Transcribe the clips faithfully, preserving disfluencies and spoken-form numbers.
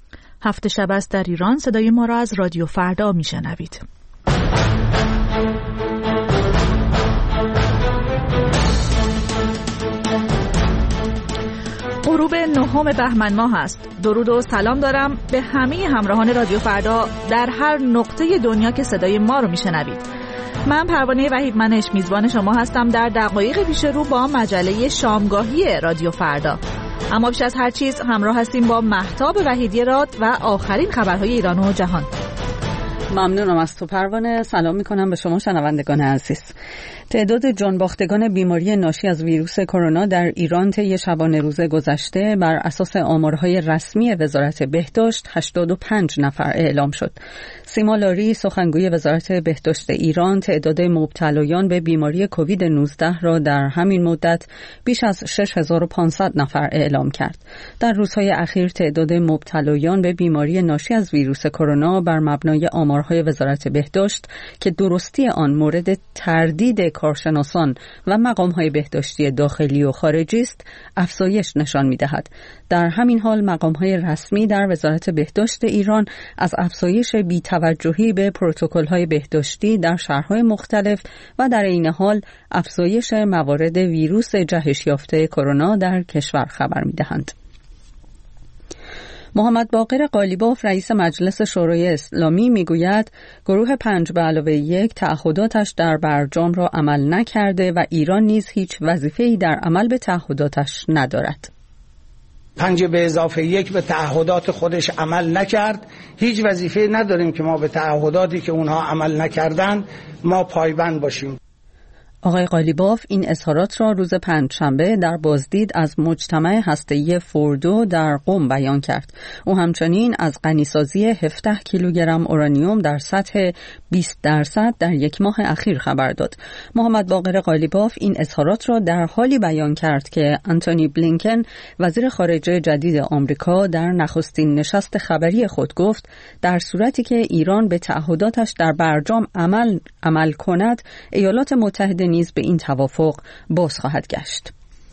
هفت شب است در ایران. صدای ما را از رادیو فردا میشنوید. غروب نهم بهمن ماه است. درود و سلام دارم به همه همراهان رادیو فردا در هر نقطه دنیا که صدای ما رو میشنوید. من پروانه وحیدمنش میزبان شما هستم در دقایق پیش رو با مجله شامگاهی رادیو فردا. اما بیش از هر چیز همراه هستیم با مهتاب وحیدی راد و آخرین خبرهای ایران و جهان. ممنونم از تو پروانه. سلام میکنم به شما شنوندگان عزیز. تعداد جانباختگان بیماری ناشی از ویروس کرونا در ایران طی شبانه روز گذشته بر اساس آمارهای رسمی وزارت بهداشت هشتاد و پنج نفر اعلام شد. سیما لاری سخنگوی وزارت بهداشت ایران تعداد مبتلایان به بیماری کووید نوزده را در همین مدت بیش از شش هزار و پانصد نفر اعلام کرد. در روزهای اخیر تعداد مبتلایان به بیماری ناشی از ویروس کرونا بر مبنای آمارهای وزارت بهداشت که درستی آن مورد تردید کارشناسان و مقام‌های بهداشتی داخلی و خارجی است، افزایش نشان می‌دهد. در همین حال مقام‌های رسمی در وزارت بهداشت ایران از افزایش بی‌توجهی به پروتکل‌های بهداشتی در شهرهای مختلف و در عین حال افزایش موارد ویروس جهش یافته کرونا در کشور خبر می‌دهند. محمد باقر قالیباف رئیس مجلس شورای اسلامی میگوید گروه پنج به علاوه یک تعهداتش در برجام را عمل نکرده و ایران نیز هیچ وظیفه‌ای در عمل به تعهداتش ندارد. پنج به اضافه یک به تعهدات خودش عمل نکرد. هیچ وظیفه‌ای نداریم که ما به تعهداتی که اونها عمل نکردن ما پایبند باشیم. آقای قالیباف این اظهارات را روز پنجشنبه در بازدید از مجتمع هسته‌ای فوردو در قم بیان کرد. او همچنین از غنیسازی هفده کیلوگرم اورانیوم در سطح بیست درصد در یک ماه اخیر خبر داد. محمد باقر قالیباف این اظهارات را در حالی بیان کرد که آنتونی بلینکن وزیر خارجه جدید آمریکا در نخستین نشست خبری خود گفت در صورتی که ایران به تعهداتش در برجام عمل عمل کند، ایالات متحده نیز به این توافق باز خواهد گشت.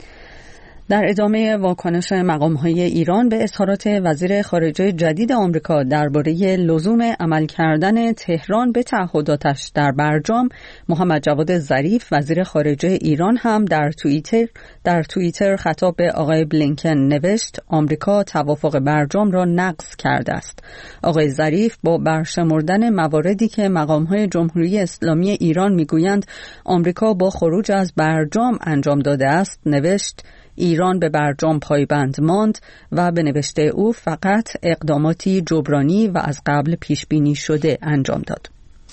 در ادامه واکنش مقام‌های ایران به اظهارات وزیر خارجه جدید آمریکا درباره لزوم عمل کردن تهران به تعهداتش در برجام، محمد جواد ظریف وزیر خارجه ایران هم در توییتر در توییتر خطاب به آقای بلینکن نوشت آمریکا توافق برجام را نقض کرده است. آقای ظریف با برشمردن مواردی که مقام‌های جمهوری اسلامی ایران میگویند آمریکا با خروج از برجام انجام داده است نوشت ایران به برجام پایبند ماند و به نوشته او فقط اقداماتی جبرانی و از قبل پیش بینی شده انجام داد.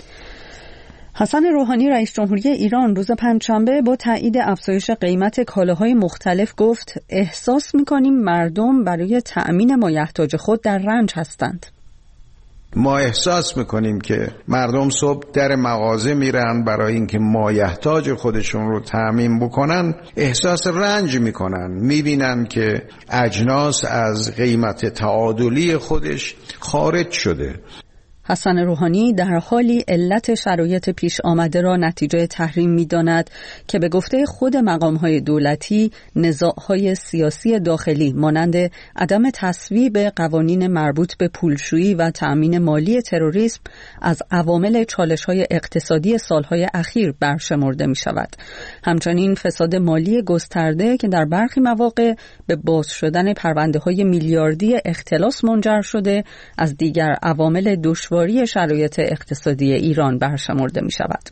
حسن روحانی رئیس جمهوری ایران روز پنجشنبه با تایید افزایش قیمت کالاهای مختلف گفت احساس می‌کنیم مردم برای تأمین مایحتاج خود در رنج هستند. ما احساس میکنیم که مردم صبح در مغازه میرن برای اینکه مایحتاج خودشون رو تامین بکنن، احساس رنج میکنن، میبینن که اجناس از قیمت تعادلی خودش خارج شده. حسن روحانی در حالی علت شرایط پیش آمده را نتیجه تحریم می‌داند که به گفته خود مقام‌های دولتی نزاع‌های سیاسی داخلی مانند عدم تصویب قوانین مربوط به پولشویی و تأمین مالی تروریسم از عوامل چالش‌های اقتصادی سال‌های اخیر برشمرده می‌شود. همچنین فساد مالی گسترده که در برخی مواقع به باز شدن پرونده‌های میلیاردی اختلاس منجر شده از دیگر عوامل دشوار شرایط اقتصادی ایران برشمرده می شود.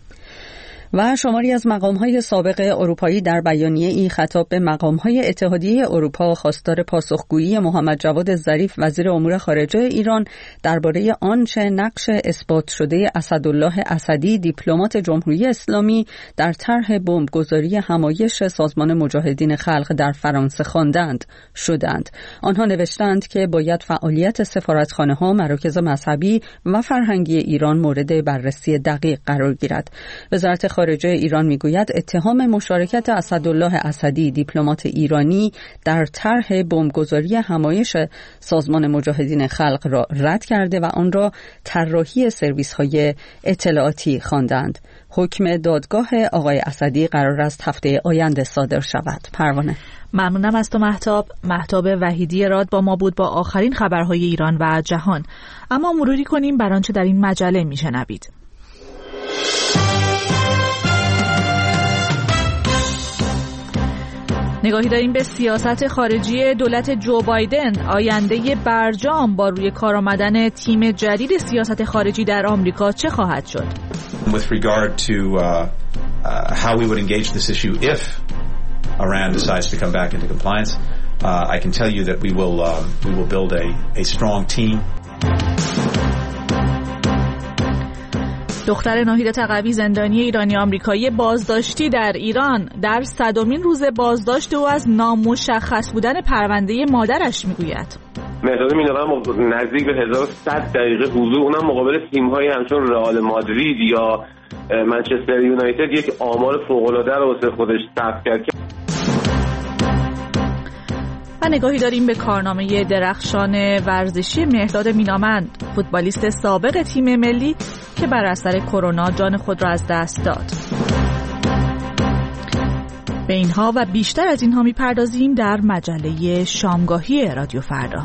و شماری از مقام‌های سابق اروپایی در بیانیه‌ای خطاب به مقام‌های اتحادیه اروپا خواستار پاسخگویی محمد جواد ظریف وزیر امور خارجه ایران درباره آنچه نقش اثبات شده اسدالله اسدی دیپلمات جمهوری اسلامی در طرح بمبگذاری همایش سازمان مجاهدین خلق در فرانسه خواندند شدند. آنها نوشتند که باید فعالیت سفارتخانه‌ها، مراکز مذهبی و فرهنگی ایران مورد بررسی دقیق قرار گیرد. وزارت خارجه ایران میگوید اتهام مشارکت اسدالله اسدی دیپلمات ایرانی در طرح بمبگذاری همایش سازمان مجاهدین خلق را رد کرده و آن را طراحی سرویس‌های اطلاعاتی خواندند. حکم دادگاه آقای اسدی قرار است هفته آینده صادر شود. پروانه. ممنونم از تو مهتاب. مهتاب وحیدی راد با ما بود با آخرین خبرهای ایران و جهان. اما مروری کنیم بر آنچه در این مجله میشنوید. نگاهی داریم به سیاست خارجی دولت جو بایدن. آینده برجام با روی کار آمدن تیم جدید سیاست خارجی در آمریکا چه خواهد شد؟ With regard to uh, uh, how we would engage this issue if Iran decides to come back into compliance, uh, I can tell you that we will uh, we will build a a strong team. دختر ناهید تقوی زندانی ایرانی آمریکایی بازداشتی در ایران در صدمین روز بازداشت او از نامشخص بودن پرونده مادرش میگوید. مهداد میناقم نزدیک به هزار و صد دقیقه حضور، اونم مقابل تیم‌های همچون رئال مادرید یا منچستر یونایتد یک آمار فوق‌العاده رو واسه خودش ثبت کرد. و نگاهی داریم به کارنامه درخشان ورزشی مهداد مینامند، فوتبالیست سابق تیم ملی که بر اثر کرونا جان خود را از دست داد. به اینها و بیشتر از اینها میپردازیم در مجله شامگاهی رادیو فردا.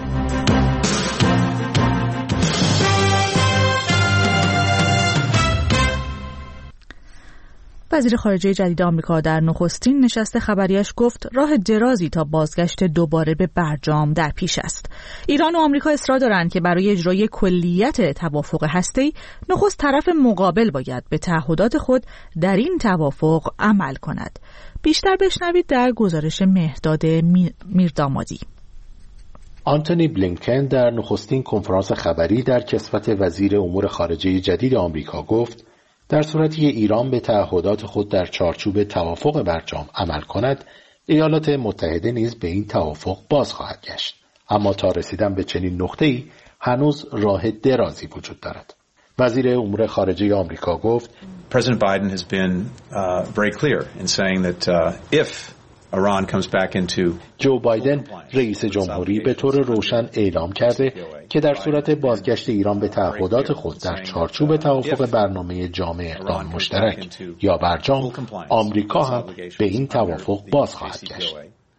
وزیر خارجه جدید آمریکا در نخستین نشست خبریش گفت راه درازی تا بازگشت دوباره به برجام در پیش است. ایران و آمریکا اصرار دارند که برای اجرای کلیت توافق هسته‌ای نخست طرف مقابل باید به تعهدات خود در این توافق عمل کند. بیشتر بشنوید در گزارش مهداد میردامادی. آنتونی بلینکن در نخستین کنفرانس خبری در کسوت وزیر امور خارجه جدید آمریکا گفت در صورتی ایران به تعهدات خود در چارچوب توافق برجام عمل کند، ایالات متحده نیز به این توافق باز خواهد گشت. اما تا رسیدن به چنین نقطه‌ای هنوز راه درازی وجود دارد. وزیر امور خارجه آمریکا گفت President Biden has been uh, very clear in saying that uh, if Iran comes back into جو بایدن رئیس جمهوری به طور روشن اعلام کرده که در صورت بازگشت ایران به تعهدات خود در چارچوب توافق برنامه جامع اقدام مشترک یا برجام، آمریکا هم به این توافق باز خواهد گشت.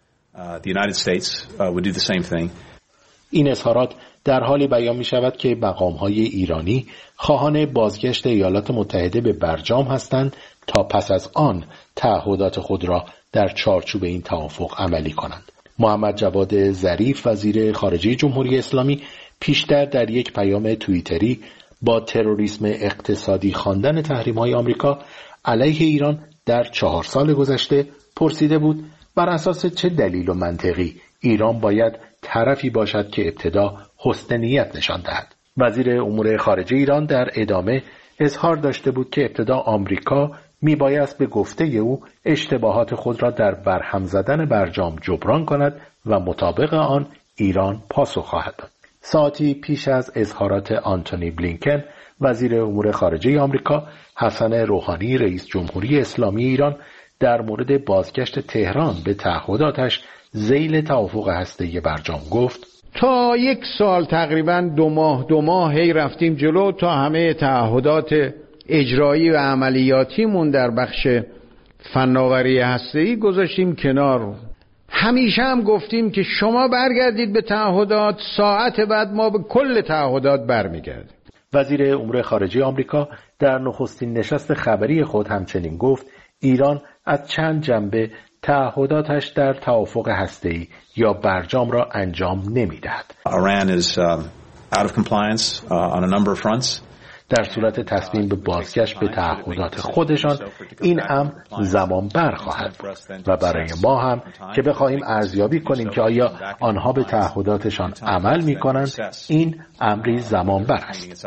این اظهارات در حالی بیان می شود که مقام‌های ایرانی خواهان بازگشت ایالات متحده به برجام هستند تا پس از آن تعهدات خود را در چارچوب این توافق عملی کنند. محمد جواد ظریف وزیر خارجه جمهوری اسلامی پیشتر در یک پیام توییتری با تروریسم اقتصادی خواندن تحریم‌های آمریکا علیه ایران در چهار سال گذشته پرسیده بود بر اساس چه دلیل و منطقی ایران باید طرفی باشد که ابتدا حسن نیت نشان دهد. وزیر امور خارجه ایران در ادامه اظهار داشته بود که ابتدا آمریکا میبایست به گفته او اشتباهات خود را در برهم زدن برجام جبران کند و مطابق آن ایران پاسخ خواهد داد. ساعتی پیش از اظهارات آنتونی بلینکن وزیر امور خارجه آمریکا، حسن روحانی رئیس جمهوری اسلامی ایران در مورد بازگشت تهران به تعهداتش ذیل توافق هسته‌ای برجام گفت تا یک سال تقریبا دو ماه دو ماه هی رفتیم جلو تا همه تعهدات اجرایی و عملیاتیمون در بخش فناوری هسته‌ای گذاشتیم کنار. همیشه هم گفتیم که شما برگردید به تعهدات، ساعت بعد ما به کل تعهدات برمیگردیم. وزیر امور خارجه آمریکا در نخستین نشست خبری خود همچنین گفت ایران از چند جنبه تعهداتش در توافق هسته‌ای یا برجام را انجام نمی‌دهد. Iran is uh, out of compliance uh, on a number of fronts. در صورت تصمیم به بازگشت به تعهدات خودشان این امر زمان بر خواهد بود و برای ما هم که بخواهیم ارزیابی کنیم که آیا آنها به تعهداتشان عمل می‌کنند این امری زمان بر است.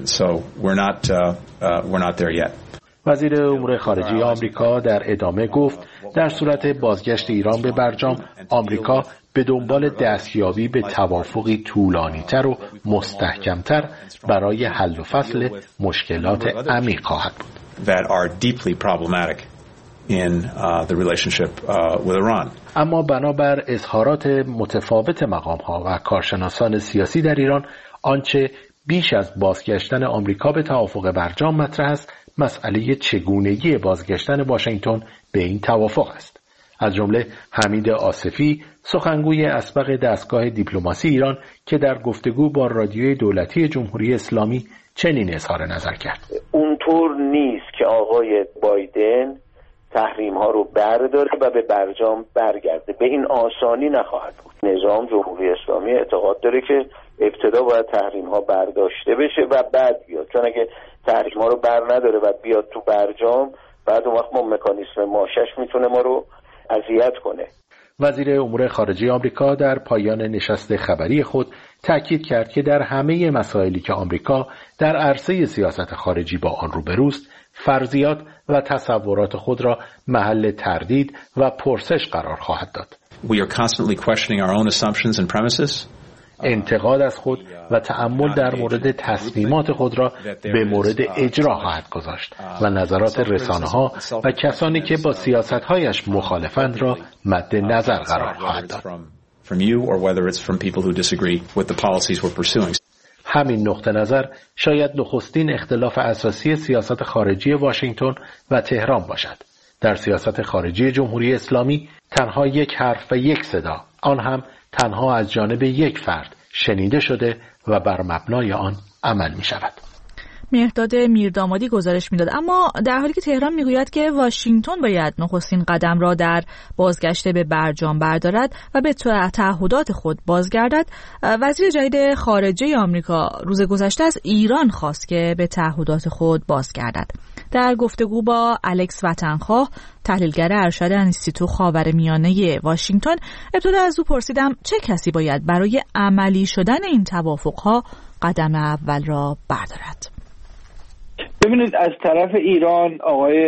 وزیر امور خارجه آمریکا در ادامه گفت در صورت بازگشت ایران به برجام آمریکا به دنبال دستیابی به توافقی طولانی‌تر و مستحکم‌تر برای حل و فصل مشکلات عمیق خواهد بود. that are deeply problematic in uh, the relationship uh, with Iran. اما بنابر اظهارات متفاوت مقام‌ها و کارشناسان سیاسی در ایران، آنچه بیش از بازگشتن آمریکا به توافق برجام مطرح است، مسئله چگونگی بازگشتن واشنگتن به این توافق است. از جمله حمید آصفی، سخنگوی اسبق دستگاه دیپلماسی ایران، که در گفتگو با رادیوی دولتی جمهوری اسلامی چنین اظهار نظر کرد: اونطور نیست که آقای بایدن تحریم ها رو برداره و به برجام برگرده. به این آسانی نخواهد بود. نظام جمهوری اسلامی اعتقاد داره که ابتدا باید تحریم ها برداشته بشه و بعد بیاد، چون اگه تحریم ها رو بر نداره و بیاد تو برجام، بعد اون وقت ما مکانیسم ماشش میتونه ما رو اذیت کنه. وزیر امور خارجه آمریکا در پایان نشست خبری خود تاکید کرد که در همه مسائلی که آمریکا در عرصه سیاست خارجی با آن روبروست، فرضیات و تصورات خود را محل تردید و پرسش قرار خواهد داد. We are constantly questioning our own assumptions and premises. انتقاد از خود و تأمل در مورد تصمیمات خود را به مورد اجرا خواهد گذاشت و نظرات رسانه‌ها و کسانی که با سیاست‌هایش مخالفند را مد نظر قرار خواهد داد. همین نقطه نظر شاید نخستین اختلاف اساسی سیاست خارجی واشنگتن و تهران باشد. در سیاست خارجی جمهوری اسلامی تنها یک حرف و یک صدا، آن هم تنها از جانب یک فرد، شنیده شده و بر مبنای آن عمل می شود. مهرداد میردامادی گزارش میداد. اما در حالی که تهران میگوید که واشنگتن باید نخستین قدم را در بازگشت به برجام بردارد و به تعهدات خود بازگردد، وزیر جدید خارجه آمریکا روز گذشته از ایران خواست که به تعهدات خود بازگردد. در گفتگو با الکس وطنخواه، تحلیلگر ارشد انستیتو خاورمیانه واشنگتن، ابتدا از او پرسیدم چه کسی باید برای عملی شدن این توافقها قدم اول را بردارد. ببینید، از طرف ایران آقای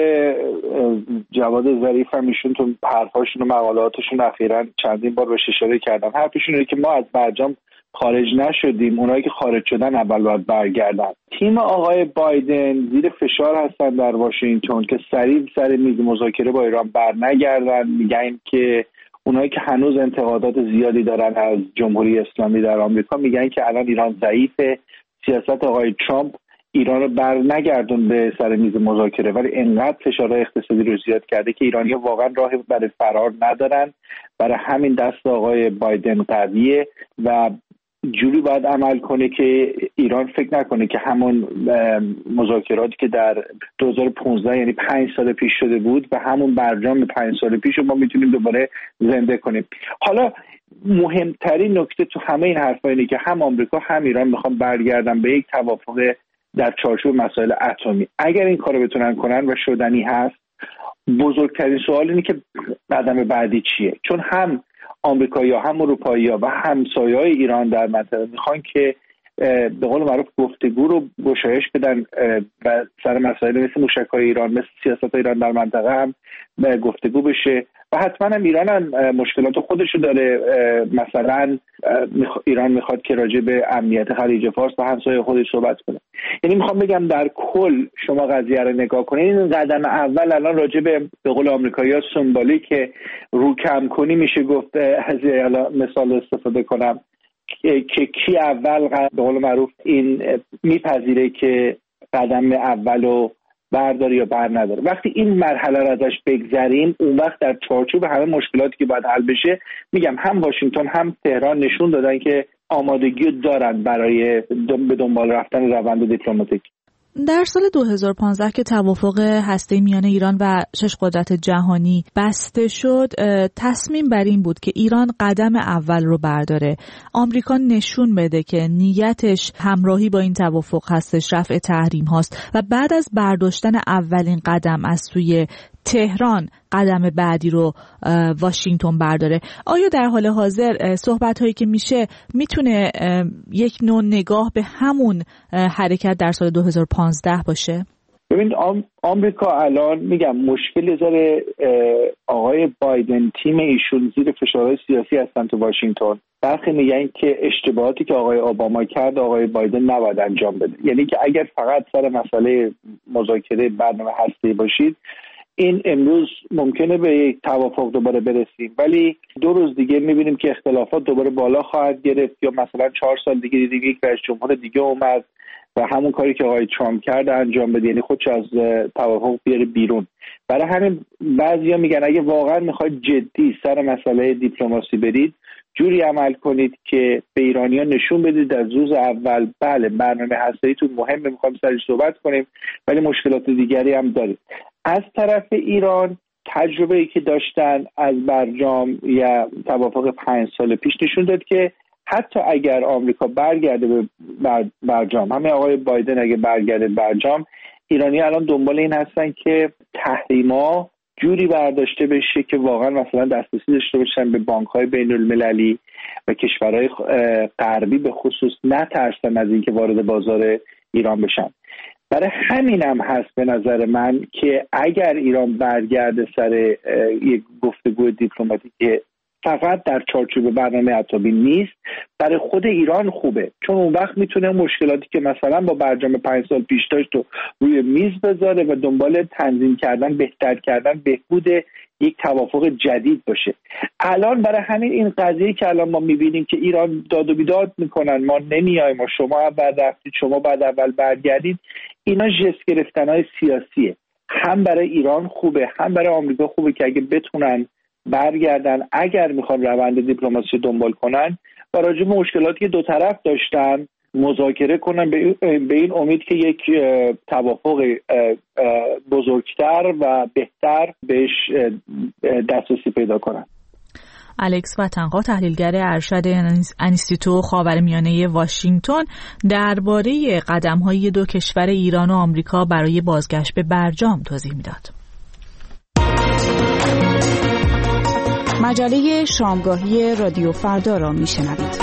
جواد ظریف هم ایشون تو حرفاشون و مقالاتشون اخیراً چندین بار بهش اشاره کردن. حرفشون اینه که ما از برجام خارج نشدیم، اونایی که خارج شدن اول باید برگردن. تیم آقای بایدن زیر فشار هستن در واشنگتن که سریع سر میز مذاکره با ایران برنگردن. میگن که اونایی که هنوز انتقادات زیادی دارن از جمهوری اسلامی در آمریکا، میگن که الان ایران ضعیفه، سیاست آقای ترامپ ایران رو بر نگردون به سر میز مذاکره، ولی انقدر فشارهای اقتصادی رو زیاد کرده که ایرانی‌ها واقعا راهی برای فرار ندارن. برای همین دست آقای بایدن قویه و جوری باید عمل کنه که ایران فکر نکنه که همون مذاکراتی که در دو هزار و پانزده یعنی پنج سال پیش شده بود و همون برجام پنج سال پیش رو ما میتونیم دوباره زنده کنیم. حالا مهمترین نکته تو همه این حرفا اینه که هم آمریکا هم ایران میخوان برگردن به یک توافق در چارچوب مسائل اتمی. اگر این کارو بتونن کنن و شدنی هست، بزرگترین سوال اینه که قدم بعدی چیه؟ چون هم آمریکایی‌ها هم اروپایی‌ها و همسایه‌های ایران در منطقه میخوان که به قول معروف گفتگو رو گشایش بدن و سر مسائل مثل موشک‌های ایران، مثل سیاست ایران در منطقه هم گفتگو بشه. و حتما هم ایران هم مشکلات خودشو داره. مثلا ایران میخواد که راجع به امنیت خلیج فارس با همسایه خودش صحبت کنه. یعنی میخوام بگم در کل شما قضیه رو نگاه کنید، این قدم اول الان راجع به به قول آمریکایی‌ها سمبولیک رو کم کنی میشه گفت، از مثال استفاده کنم که کی اول به قول معروف این میپذیره که قدم اولو برداری یا بر نداره. وقتی این مرحله رو ازش بگذریم، اون وقت در چارچوب همه مشکلاتی که باید حل بشه، میگم هم واشنگتن هم تهران نشون دادن که آمادگی دارن برای به دنبال رفتن روند دیپلماتیک. در سال دو هزار و پانزده که توافق هسته‌ای میان ایران و شش قدرت جهانی بسته شد، تصمیم بر این بود که ایران قدم اول رو برداره. آمریکا نشون بده که نیتش همراهی با این توافق هستش، رفع تحریم هاست و بعد از برداشتن اولین قدم از سوی تهران قدم بعدی رو واشنگتن برداره. آیا در حال حاضر صحبت هایی که میشه میتونه یک نوع نگاه به همون حرکت در سال دو هزار و پانزده باشه؟ ببین آمریکا الان میگم مشکل داره. آقای بایدن تیم ایشون زیر فشارهای سیاسی هستن تو واشنگتن. برخی میگن که اشتباهاتی که آقای اوباما کرد آقای بایدن نباید انجام بده. یعنی که اگر فقط سر مسئله مذاکره برنامه هسته‌ای باشید، این امروز ممکنه به یک توافق دوباره برسیم، ولی دو روز دیگه میبینیم که اختلافات دوباره بالا خواهد گرفت، یا مثلا چهار سال دیگه دیگه یک رئیس جمهور دیگه اومد و همون کاری که آقای ترامپ کرد انجام بده، یعنی خودش از توافق بیاره بیرون. برای همین بعضیا میگن اگه واقعا میخواید جدی سر مسئله دیپلماسی برید، جوری عمل کنید که به ایرانیان نشون بدید از روز اول بله برنامه هسته‌ایتون مهمه، میخوایم سرش صحبت کنیم، ولی مشکلات دیگری هم دارید. از طرف ایران تجربه‌ای که داشتن از برجام یا توافق پنج سال پیش نشون داد که حتی اگر آمریکا برگرده به برجام، همه آقای بایدن اگه برگرده برجام، ایرانی الان دنبال این هستن که تحریما جوری برداشته بشه که واقعا مثلا دسترسی داشته باشن به بانک‌های بین‌المللی و کشورهای غربی به خصوص نترسن از اینکه وارد بازار ایران بشن. برای همین هم هست به نظر من که اگر ایران برگرده سر یک گفتگو دیپلماتیک فقط در چارچوب برنامه اتمی نیست، برای خود ایران خوبه، چون اون وقت میتونه مشکلاتی که مثلا با برجام پنج سال پیش داشت رو روی میز بذاره و دنبال تنظیم کردن، بهتر کردن، بهبود یک توافق جدید باشه. الان برای همین این قضیه که الان ما میبینیم که ایران داد و بیداد میکنن، ما نمیایم و شما بعد رفتید، شما بعد اول برگردید، اینا ژست گرفتنهای سیاسیه. هم برای ایران خوبه، هم برای آمریکا خوبه که اگه بتونن برگردن، اگر میخوان روند دیپلماسی دنبال کنن و راجع به مشکلاتی که دو طرف داشتن مذاکره کنن، به این امید که یک توافق بزرگتر و بهتر بهش دسترسی پیدا کنن. الکس وطنخواه، تحلیلگر ارشد انستیتو خاورمیانه واشنگتن، درباره قدم‌های دو کشور ایران و آمریکا برای بازگشت به برجام توضیح میداد. مجله شامگاهی رادیو فردا را میشنوید.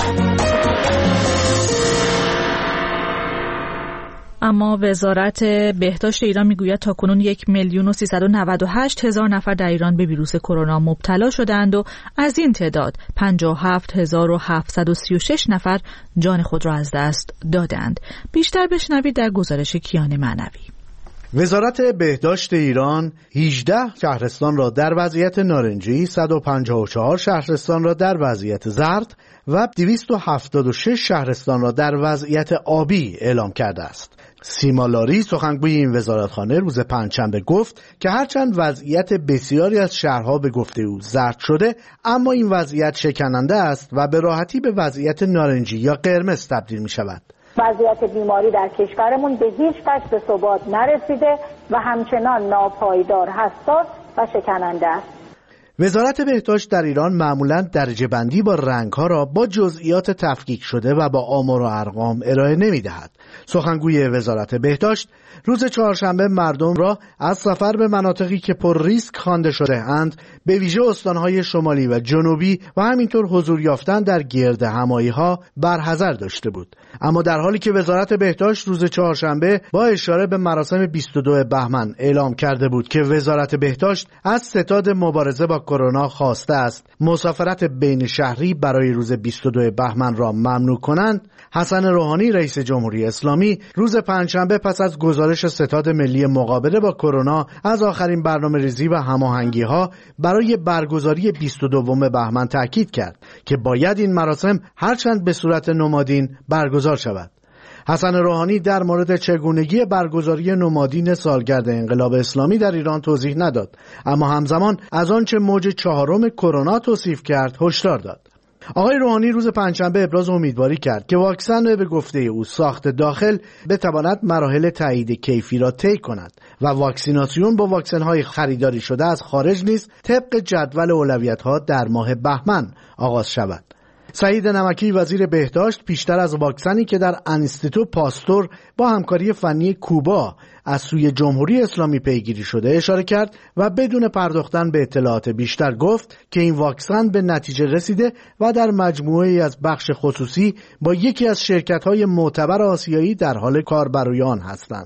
اما وزارت بهداشت ایران میگوید تاکنون یک میلیون و سیصد و نود و هشت هزار نفر در ایران به ویروس کرونا مبتلا شدند و از این تعداد پنجاه و هفت هزار و هفتصد و سی و شش نفر جان خود را از دست دادند. بیشتر بشنوید در گزارش کیان معنوی. وزارت بهداشت ایران هجده شهرستان را در وضعیت نارنجی، صد و پنجاه و چهار شهرستان را در وضعیت زرد و دویست و هفتاد و شش شهرستان را در وضعیت آبی اعلام کرده است. سیما لاری، سخنگوی این وزارتخانه، روز پنجشنبه گفت که هرچند وضعیت بسیاری از شهرها به گفته او زرد شده، اما این وضعیت شکننده است و به راحتی به وضعیت نارنجی یا قرمز تبدیل می شود. وضعیت بیماری در کشورمون به هیچ وجه به ثبات نرسیده و همچنان ناپایدار، حساس و شکننده است. وزارت بهداشت در ایران معمولاً درجه بندی با رنگ‌ها را با جزئیات تفکیک شده و با آمار و ارقام ارائه نمی‌دهد. سخنگوی وزارت بهداشت روز چهارشنبه مردم را از سفر به مناطقی که پر ریسک خوانده شده اند، به ویژه استان‌های شمالی و جنوبی و همینطور حضور یافتن در گرد همایی‌ها برحذر داشته بود. اما در حالی که وزارت بهداشت روز چهارشنبه با اشاره به مراسم بیست و دو بهمن اعلام کرده بود که وزارت بهداشت از ستاد مبارزه با کرونا خواسته است مسافرت بین شهری برای روز بیست و دو بهمن را ممنوع کنند، حسن روحانی رئیس جمهوری اسلامی روز پنجشنبه پس از گزارش ستاد ملی مقابله با کرونا از آخرین برنامه‌ریزی و هماهنگی‌ها برای برگزاری بیست و دو بهمن تاکید کرد که باید این مراسم هرچند به صورت نمادین برگزار شود. حسن روحانی در مورد چگونگی برگزاری نمادین سالگرد انقلاب اسلامی در ایران توضیح نداد، اما همزمان از آنچه موج چهارم کرونا توصیف کرد هشدار داد. آقای روحانی روز پنجشنبه ابراز امیدواری کرد که واکسن به گفته او ساخت داخل بتواند مراحل تایید کیفی را طی کند و واکسیناسیون با واکسن‌های خریداری شده از خارج نیز طبق جدول اولویت‌ها در ماه بهمن آغاز شود. سعید نمکی وزیر بهداشت پیشتر از واکسنی که در انستیتو پاستور با همکاری فنی کوبا از سوی جمهوری اسلامی پیگیری شده اشاره کرد و بدون پرداختن به اطلاعات بیشتر گفت که این واکسن به نتیجه رسیده و در مجموعه‌ای از بخش خصوصی با یکی از شرکت‌های معتبر آسیایی در حال کار بر روی آن هستند.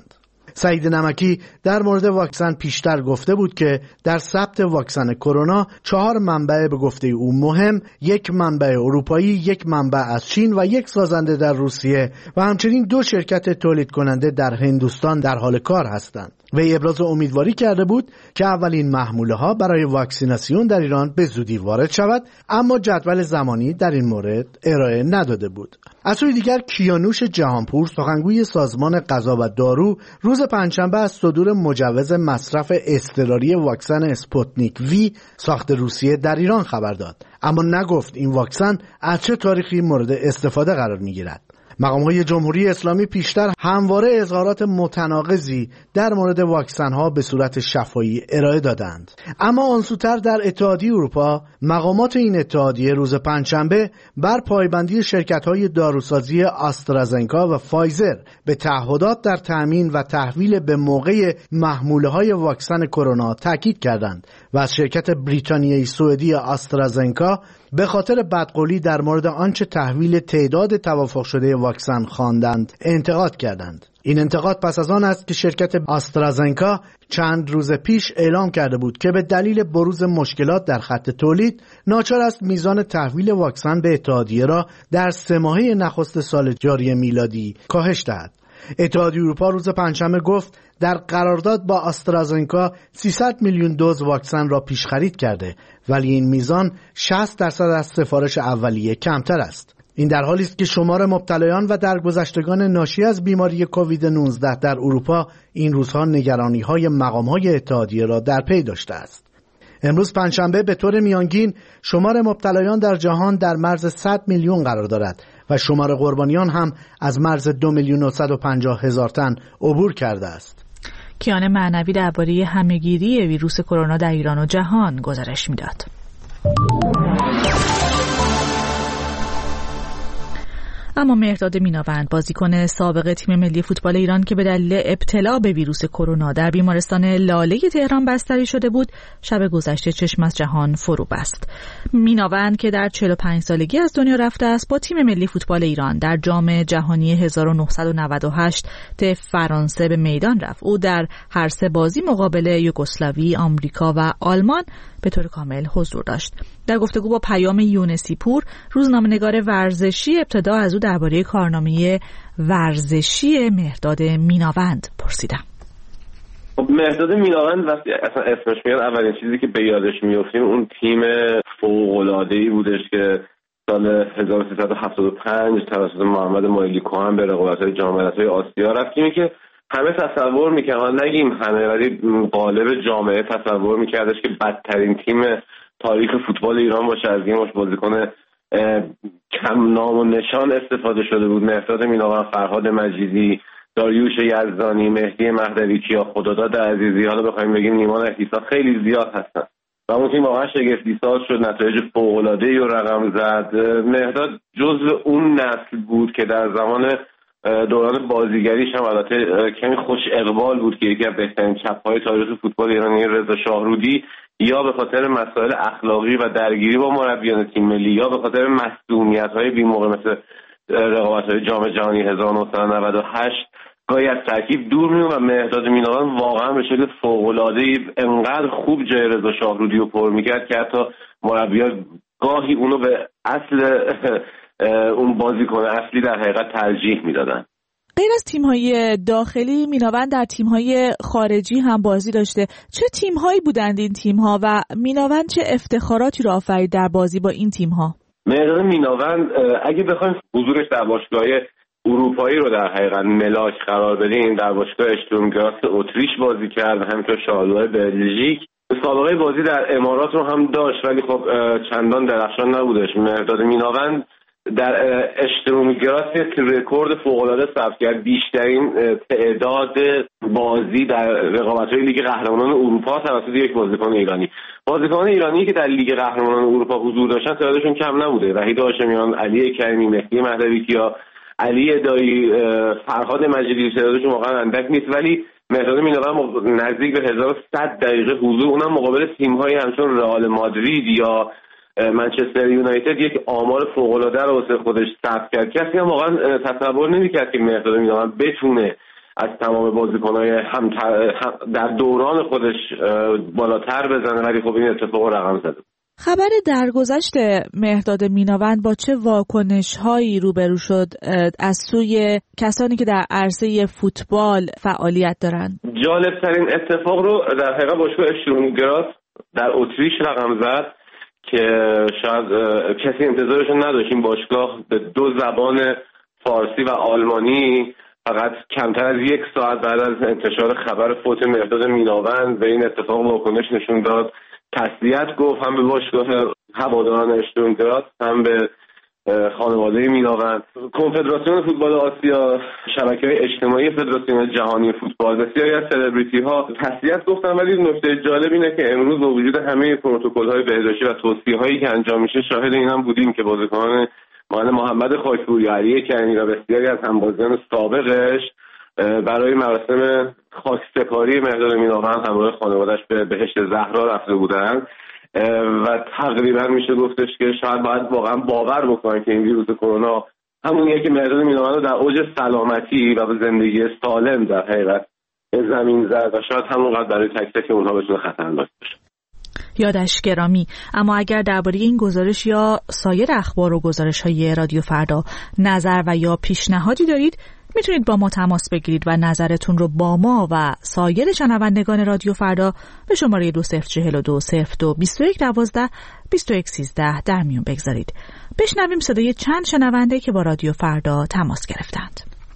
سعید نمکی در مورد واکسن پیشتر گفته بود که در ثبت واکسن کرونا چهار منبع به گفته او مهم، یک منبع اروپایی، یک منبع از چین و یک سازنده در روسیه و همچنین دو شرکت تولید کننده در هندوستان در حال کار هستند. وی ابراز امیدواری کرده بود که اولین محموله ها برای واکسیناسیون در ایران به زودی وارد شود، اما جدول زمانی در این مورد ارائه نداده بود. از سوی دیگر کیانوش جهانپور سخنگوی سازمان غذا و دارو روز پنجشنبه از صدور مجوز مصرف اضطراری واکسن اسپوتنیک وی ساخت روسیه در ایران خبر داد، اما نگفت این واکسن از چه تاریخی مورد استفاده قرار می‌گیرد. مقام‌های جمهوری اسلامی پیشتر همواره اظهارات متناقضی در مورد واکسن‌ها به صورت شفاهی ارائه دادند، اما آنسوتر در اتحادیه اروپا مقامات این اتحادیه روز پنجشنبه بر پایبندی شرکت‌های داروسازی آسترازنکا و فایزر به تعهدات در تأمین و تحویل به موقع محموله‌های واکسن کرونا تاکید کردند و از شرکت بریتانیایی سوئدی آسترازنکا به خاطر بدقولی در مورد آنچه تحویل تعداد توافق شده واکسن خواندند انتقاد کردند. این انتقاد پس از آن است که شرکت آسترازنکا چند روز پیش اعلام کرده بود که به دلیل بروز مشکلات در خط تولید ناچار است میزان تحویل واکسن به اتحادیه را در سه ماهه نخست سال جاری میلادی کاهش دهد. اتحادیه اروپا روز پنجشنبه گفت در قرارداد با آسترازنکا سیصد میلیون دوز واکسن را پیش خرید کرده، ولی این میزان شصت درصد از سفارش اولیه کمتر است. این در حالی است که شمار مبتلایان و درگذشتگان ناشی از بیماری کووید نوزده در اروپا این روزها نگرانی‌های مقام‌های اتحادیه را در پی داشته است. امروز پنجشنبه به طور میانگین شمار مبتلایان در جهان در مرز صد میلیون قرار دارد و شمار قربانیان هم از مرز دو میلیون و صد و پنجاه هزار تن عبور کرده است. کیان معنوی درباره همه‌گیری ویروس کرونا در ایران و جهان گزارش می‌داد. اما مهرداد میناوند بازیکن سابق تیم ملی فوتبال ایران که به دلیل ابتلا به ویروس کرونا در بیمارستان لاله تهران بستری شده بود، شب گذشته چشم از جهان فرو بست. میناوند که در چهل و پنج سالگی از دنیا رفته است، با تیم ملی فوتبال ایران در جام جهانی هزار و نهصد و نود و هشت ته فرانسه به میدان رفت. او در هر سه بازی مقابل یوگسلاوی، آمریکا و آلمان به طور کامل حضور داشت. در گفتگو با پیام یونسی پور، روزنامه‌نگار ورزشی ابتدا از او درباره کارنامه ورزشی مهرداد میناوند پرسیدم. مهرداد میناوند وقتی اصلا اسمش میاد اولین چیزی که به یادش میافتیم اون تیم فوق‌العاده‌ای بودش که سال هزار و سیصد و هفتاد و پنج توسط محمد مایلی کوهن به رقابت‌های جام ملت‌های آسیا رفت، تیمی که همه تصور میکردن، نگیم همه ولی غالب جامعه تصور میکردش که بدترین تیم تاریخ فوتبال ایران باشه، از این باش بازیکن کم نام و نشان استفاده شده بود. مهرداد میناوند، فرهاد مجیدی، داریوش یزدانی، مهدی مهدوی، کیا خداداد عزیزی، حالا بخوایم بگیم نیمان احتیسا، خیلی زیاد هستن و اون تیم واقعا شگفتی ساز شد، نتایج فوق‌العاده‌ای رو رقم زد. مهرداد جزو اون نسل بود که در زمان دوران بازیگریش هم البته کمی خوش اقبال بود که یکی از بهترین چپ‌های تاریخ فوتبال ایرانی رضا شاهرودی یا به خاطر مسائل اخلاقی و درگیری با مربیان تیم ملی یا به خاطر مسئولیت‌های بی‌موقع مثل رقابت‌های جام جهانی هزار و نهصد و نود و هشت گاهی از ترکیب دور می‌اومد و مهرداد میناوند واقعا به شکل فوق‌العاده‌ای انقدر خوب جای رضا شاهرودی رو پر می‌کرد که حتی مربیان گاهی اونو به اصل اون بازیکن اصلی در حقیقت ترجیح میدادن. غیر از تیم‌های داخلی، میناوند در تیم‌های خارجی هم بازی داشته. چه تیم‌هایی بودند این تیم‌ها و میناوند چه افتخاراتی را آفرید در بازی با این تیم‌ها؟ مهرداد میناوند اگه بخوایم حضورش در باشگاه‌های اروپایی رو در حقیقت ملاک قرار بدیم، در باشگاه اشتورم گراس اتریش بازی کرد، همینطور شارلوه بلژیک. سابقه بازی در امارات رو هم داشت ولی خب چندان درخشان نبودش. مهرداد میناوند در اشتروم گراس یک رکورد فوق‌العاده ثبت کرد، بیشترین تعداد بازی در رقابت‌های لیگ قهرمانان اروپا توسط یک بازیکن ایرانی. بازیکنان ایرانی که در لیگ قهرمانان اروپا حضور داشتن تعدادشون کم نبوده. وحید هاشمیان، علی کریمی، مهدی مهدوی کیا، علی ادایی، فرهاد مجیدی تعدادشون واقعا اندک نیست، ولی مهرداد میناوند نزدیک به هزار و صد دقیقه حضور، اونم مقابل تیم‌های همچون رئال مادرید یا منچستر یونایتد، یک آمار فوق‌العاده رو واسه خودش ثبت کرد. کسی هم واقعا تصور نمی‌کرد که مهرداد میناوند بتونه از تمام بازیکن‌های هم در دوران خودش بالاتر بزنه، ولی خب این اتفاق رقم زده. خبر درگذشت مهرداد میناوند با چه واکنش‌هایی روبرو شد از سوی کسانی که در عرصه فوتبال فعالیت دارند؟ جالب‌ترین اتفاق رو در حقیقت باشگاه اشترونگراس در اتریش رقم زد که شاید کسی انتظارش نداشت. این باشگاه به دو زبان فارسی و آلمانی فقط کمتر از یک ساعت بعد از انتشار خبر فوت مهرداد میناوند به این اتفاق واکنش نشون داد، تسلیت گفت، هم به باشگاه هواداران اشترونگراس هم به خانواده میناوند. کنفدراسیون فوتبال آسیا، شبکه‌های اجتماعی فدراسیون جهانی فوتبال، بسیاری از سلبریتی ها تسلیت گفتن، ولی نکته جالب اینه که امروز با وجود همه پروتکل‌های بهداشتی و توصیه‌هایی که انجام میشه شاهد این هم بودیم که بازیکنان مانند محمد خاکپوری، علی کنی و بسیاری از همبازیان سابقش برای مراسم خاکسپاری مهرداد میناوند همراه خانواده‌اش به بهشت زهرا رفته بودند و تقریبا میشه گفتش که شاید باید واقعا باور بکنن که این ویروس کرونا همونیه که مهرداد میناوند رو در اوج سلامتی و به زندگی سالم در حقیقت زمین زد و شاید همونقدر برای تک تک اونها بتونه خطرناک باشه. یادش گرامی. اما اگر درباره این گزارش یا سایر اخبار و گزارش‌های رادیو فردا نظر و یا پیشنهادی دارید، میتونید با ما تماس بگیرید و نظرتون رو با ما و سایر شنوندگان رادیو فردا به شماره دو صفر چهل دو صفر دو بیست و یک دوازده بیست و یک سیزده در میون بگذارید. بشنویم صدای چند شنونده که با رادیو فردا تماس گرفتند.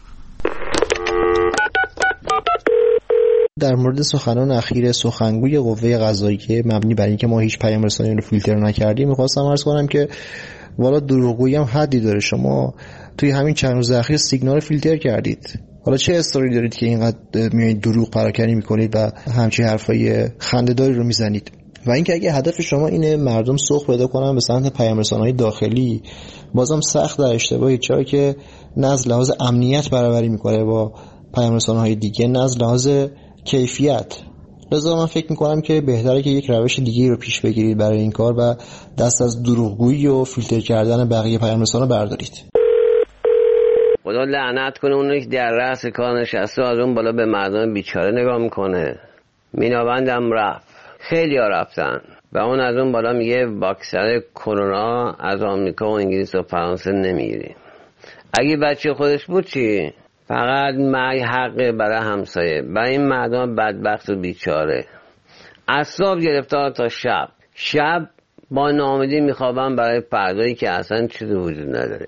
در مورد سخنان اخیر سخنگوی قوه قضاییه مبنی بر اینکه ما هیچ پیام رسانی رو فیلتر نکردیم، می‌خواستم عرض کنم که والا دروغگویی هم حدی داره. شما توی همین چند روز اخیر سیگنال فیلتر کردید، حالا چه اصراری دارید که اینقدر میایید دروغ پراکنی میکنید و همچین حرفای خنده‌داری رو میزنید؟ و اینکه اگه هدف شما اینه مردم سوق پیدا کنن به سمت پیام رسانی‌های داخلی، بازم سخت در اشتباهی، چرا که نه از لحاظ امنیت برابری میکنه با پیام رسانی‌های دیگه، نه از لحاظ کیفیت. لذا من فکر میکنم که بهتره که یک روش دیگه رو پیش بگیرید برای این کار و دست از دروغگویی و فیلتر کردن بقیه پیام رسانا بردارید. خدا لعنت کنه اونی که در رأس کار نشسته از اون بالا به مردم بیچاره نگاه میکنه. میناوندم رفت، خیلی ها رفتن و اون از اون بالا میگه واکسن کرونا از آمریکا و انگلیس و فرانسه نمیگیریم. اگه بچه خودش بود چی؟ فقط مرگ حقه برای همسایه، برای این مردم بدبخت و بیچاره. اعصاب گرفتار تا شب شب با ناامیدی میخوابم برای فردایی که اصلا چیزی وجود نداره.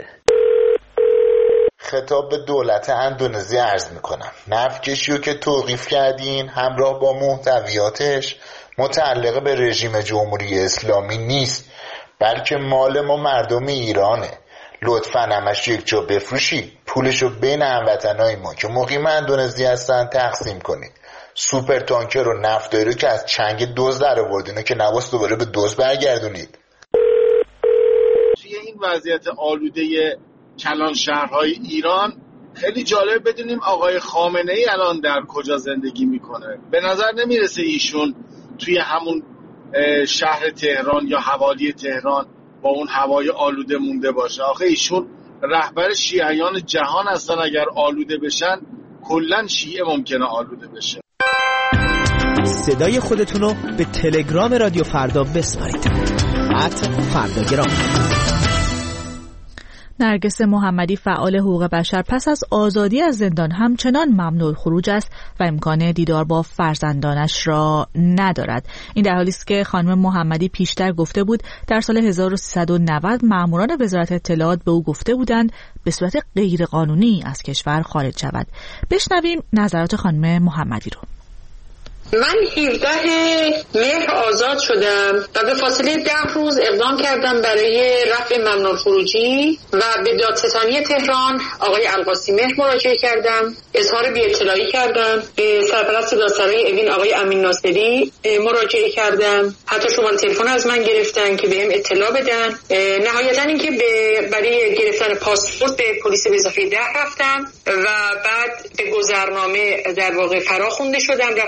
خطاب به دولت اندونزی عرض میکنم، نفتکشیو که توقیف کردین همراه با محتویاتش متعلق به رژیم جمهوری اسلامی نیست، بلکه مال ما مردم ایرانه. لطفاً همش یک جا بفروشید، پولشو بین هموطنای ما که مقیم اندونزی هستن تقسیم کنید. سوپر تانکر و نفتایی رو که از چنگ دزد در آوردین که نواس دوباره به دزد برگردونید. توی این وضعیت آلوده کلان شهرهای ایران خیلی جالب بدونیم آقای خامنه ای الان در کجا زندگی میکنه. به نظر نمیرسه ایشون توی همون شهر تهران یا حوالی تهران با اون هوای آلوده مونده باشه. آخه ایشون رهبر شیعیان جهان هستن، اگر آلوده بشن کلن شیعه ممکنه آلوده بشه. صدای خودتون رو به تلگرام رادیو فردا بسپارید. ات فرداگرام. نرگس محمدی فعال حقوق بشر پس از آزادی از زندان همچنان ممنوع خروج است و امکان دیدار با فرزندانش را ندارد. این در حالی است که خانم محمدی پیشتر گفته بود در سال هزار و سیصد و نود ماموران وزارت اطلاعات به او گفته بودند به صورت غیرقانونی از کشور خارج شود. بشنویم نظرات خانم محمدی رو. من هفدهم مهر آزاد شدم و به فاصله ده روز اقدام کردم برای رفع ممنوع خروجی و به دادستانی تهران آقای القاسی مهر مراجعه کردم، اظهار بی‌اطلاعی کردم، به سرپرست دادسرای اوین آقای امین ناصری مراجعه کردم، حتی شماره تلفن از من گرفتن که بهم اطلاع بدن. نهایتا اینکه به برای گرفتن پاسپورت به پلیس اضافه ده رفتم و بعد به گذرنامه در واقع فرا خونده شدم، رفتم اونجا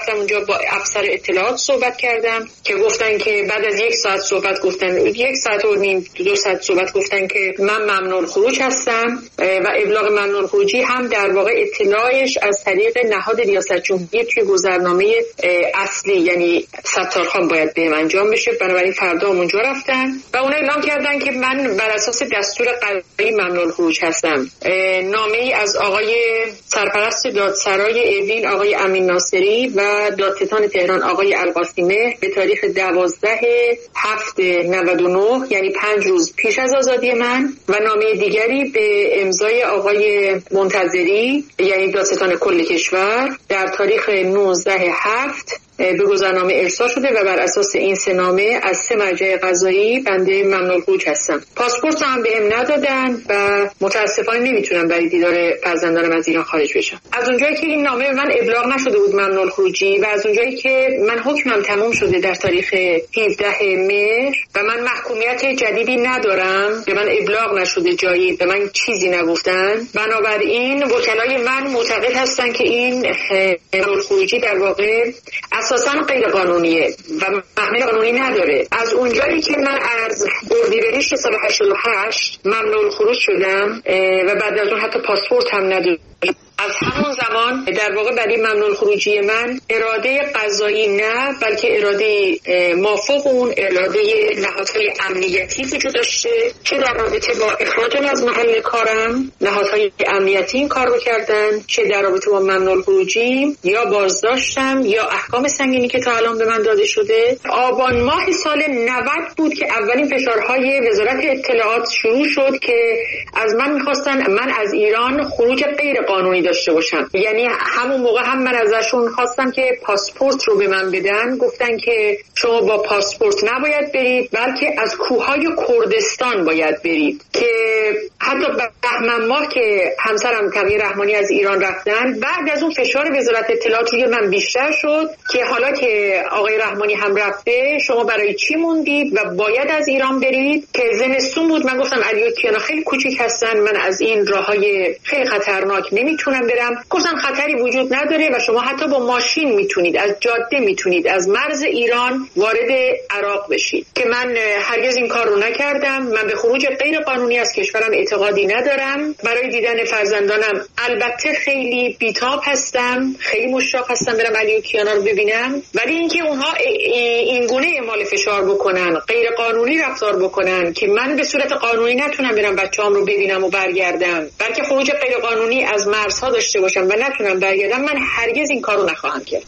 با افسر اطلاعات صحبت کردم که گفتن که بعد از یک ساعت صحبت گفتن یک ساعت و نیم دو ساعت صحبت گفتن که من ممنوع خروج هستم و ابلاغ ممنوع خروجی هم در واقع اطلاعش از طریق نهاد ریاست جمهوری توی گذرنامه اصلی یعنی ستارخان باید بهم انجام بشه. بنابراین فردا اونجا رفتن و اون اعلام کردن که من بر اساس دستور قضایی ممنوع خروج هستم. نامه ای از آقای سرپرست دادسرای اوین آقای امین ناصری و دادستان تهران آقای القاسمی به تاریخ دوازده هفت نود و نه یعنی پنج روز پیش از آزادی من و نامه دیگری به امضای آقای منتظری یعنی دادستان کل کشور در تاریخ نوزده هفت به گذرنامه ارسال شده و بر اساس این سه نامه از سه مرجع قضایی بنده ممنوع خروج هستم. پاسپورت هم بهم ندادن و متاسفانه نمیتونم برای دیدار فرزندانم از ایران خارج بشم. از اونجایی که این نامه به من ابلاغ نشده بود ممنوع خروجی و از اونجایی که من حکمم تموم شده در تاریخ هفدهم مهر و من محکومیت جدیدی ندارم، به من ابلاغ نشده جایی، به من چیزی نگفتن، بنابراین وکلای من معتقد هستن که این ممنوع خروجی در واقع اساساً غیر قانونیه و محمل قانونی نداره. از اونجایی که من از اردیبهشت سال هشتاد و هشت ممنوع خروج شدم و بعد از اون حتی پاسپورت هم ندارم، از همون زمان در واقع برای ممنوع خروجی من اراده قضایی نه بلکه اراده مافوق اون اراده نهادهای امنیتی وجود داشته که در رابطه با اخراجم از محل کارم نهادهای امنیتی این کار رو کردن، چه در رابطه با ممنوع خروجی یا بازداشتم یا احکام سنگینی که تا الان به من داده شده. آبان ماه سال نود بود که اولین فشارهای وزارت اطلاعات شروع شد که از من می‌خواستن من از ایران خروج غیر قانونی داشته باشم. یعنی همون موقع هم من ازشون خواستم که پاسپورت رو به من بدن، گفتن که شما با پاسپورت نباید برید بلکه از کوههای کردستان باید برید، که حتی بهمن ماه که همسرم تقی رحمانی از ایران رفتن بعد از اون فشار وزارت اطلاعات روی من بیشتر شد که حالا که آقای رحمانی هم رفته شما برای چی موندید و باید از ایران برید، که زمستون بود. من گفتم علی و کیانا خیلی کوچیک هستن، من از این راههای خیلی خطرناک نمیتونم برم. گفتن خطری وجود نداره و شما حتی با ماشین میتونید از جاده میتونید از مرز ایران وارد عراق بشید، که من هرگز این کار رو نکردم. من به خروج غیر قانونی از کشورم اعتقادی ندارم. برای دیدن فرزندانم البته خیلی بیتاب هستم، خیلی مشتاق هستم برم علی و کیانا رو ببینم، ولی اینکه اونها این گونه اعمال فشار بکنن، غیر قانونی رفتار بکنن که من به صورت قانونی نتونم برم بچه‌ام رو ببینم و برگردم، بلکه خروج غیر قانونی از مرزها داشته باشم و نتونم برگردم، من هرگز این کارو نخواهم کرد.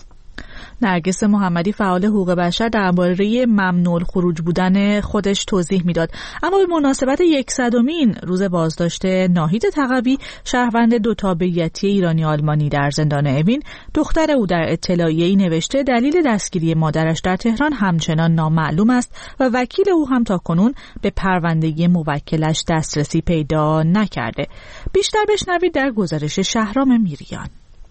نرگس محمدی فعال حقوق بشر درباره ممنوع خروج بودن خودش توضیح میداد. اما به مناسبت صدمین روز بازداشت ناهید تقوی، شهروند دو تابعیتی ایرانی آلمانی در زندان اوین، دختر او در اطلاعیه‌ای نوشته دلیل دستگیری مادرش در تهران همچنان نامعلوم است و وکیل او هم تاکنون به پروندگی موکلش دسترسی پیدا نکرده. بیشتر بشنوید در گزارش شهرام میریان.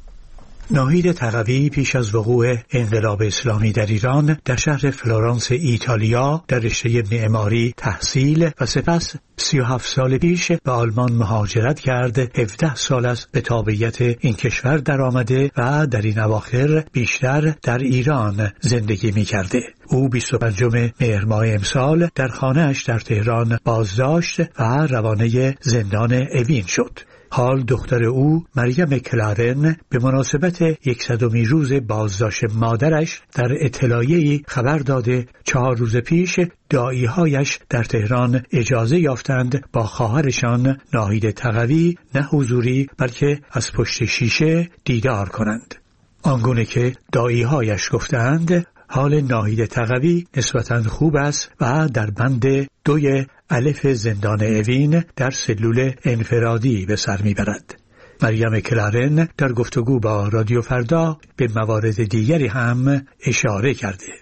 ناهید تقوی پیش از وقوع انقلاب اسلامی در ایران در شهر فلورانس ایتالیا در رشته معماری تحصیل و سپس سی و هفت سال پیش به آلمان مهاجرت کرد. هفده سال است به تابعیت این کشور در آمده و در این اواخر بیشتر در ایران زندگی می کرده. او بیست و پنجم مهر ماه امسال در خانه‌اش در تهران بازداشت و روانه زندان اوین شد. حال دختر او مریم کلارن به مناسبت یکصدمین روز بازداشت مادرش در اطلاعیه‌ای خبر داده چهار روز پیش داعیهایش در تهران اجازه یافتند با خواهرشان ناهید تقوی نه حضوری بلکه از پشت شیشه دیدار کنند. آنگونه که داعیهایش گفتند حال ناهید تقوی نسبتاً خوب است و در بند دوی الف زندان اوین در سلول انفرادی به سر میبرد. مریم کلارن در گفتگو با رادیو فردا به موارد دیگری هم اشاره کرده.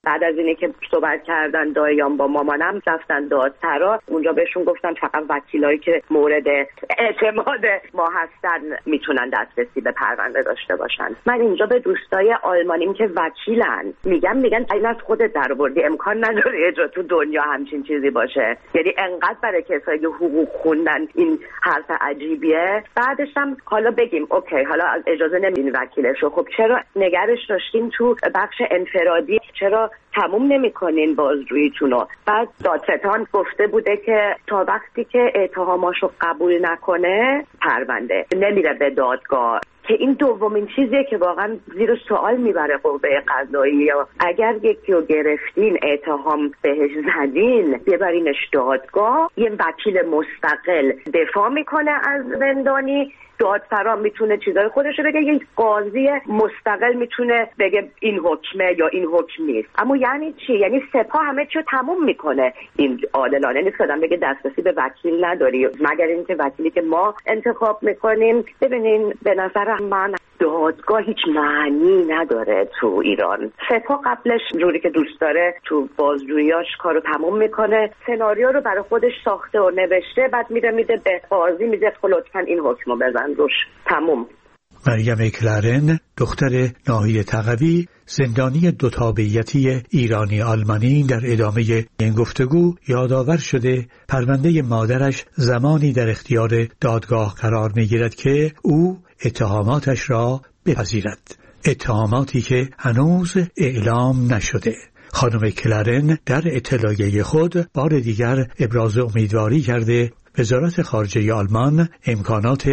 بعد از اینه که صحبت کردن داییام با مامانم رفتن دادسرا، اونجا بهشون گفتن فقط وکیلایی که مورد اعتماد ما هستن میتونن دسترسی به پرونده داشته باشن. من اینجا به دوستای آلمانیم که وکیلن میگم میگن این از خودت درآوردی، امکان نداره یه جا تو دنیا همچین چیزی باشه. یعنی انقدر برای کسایی که حقوق خوندن این حرف عجیبیه. بعدش هم حالا بگیم اوکی حالا از اجازه نمیدین وکیلشو، خب چرا نگرش داشتین تو بخش انفرادی، چرا تموم نمیکنین بازجوییتونو؟ بعد دادستان گفته بوده که تا وقتی که اتهاماشو قبول نکنه پرونده نمیره به دادگاه، که این دومین چیزیه که واقعا زیر سوال میبره قوه قضاییه. اگر یکی رو گرفتین اتهام بهش زدین ببرینش دادگاه، یه وکیل مستقل دفاع میکنه از زندانی، دادسرا میتونه چیزای خودش رو بگه، یه قاضی مستقل میتونه بگه این حکمه یا این حکم نیست. اما یعنی چی؟ یعنی سپاه همه چیو تموم میکنه. این عادلانه نیست که آدم بگه دسترسی به وکیل نداری، مگر اینکه وکیلی که ما انتخاب میکنیم. ببینین به نظر من دادگاه هیچ معنی نداره تو ایران. سپاه قبلش جوری که دوست داره تو بازجوییاش کارو تموم میکنه، سناریو رو برای خودش ساخته و نوشته، بعد میره میده به قاضی میگه لطفاً این حکمو بزن روش، تموم. مریم کلارن، دختر ناهید تقوی، زندانی دو تابعیتی ایرانی آلمانی، در ادامه این گفتگو یادآور شده پرونده مادرش زمانی در اختیار دادگاه قرار میگیرد که او اتهاماتش را بپذیرد، اتهاماتی که هنوز اعلام نشده. خانم کلارن در اطلاعیه خود بار دیگر ابراز امیدواری کرده وزارت خارجه آلمان امکانات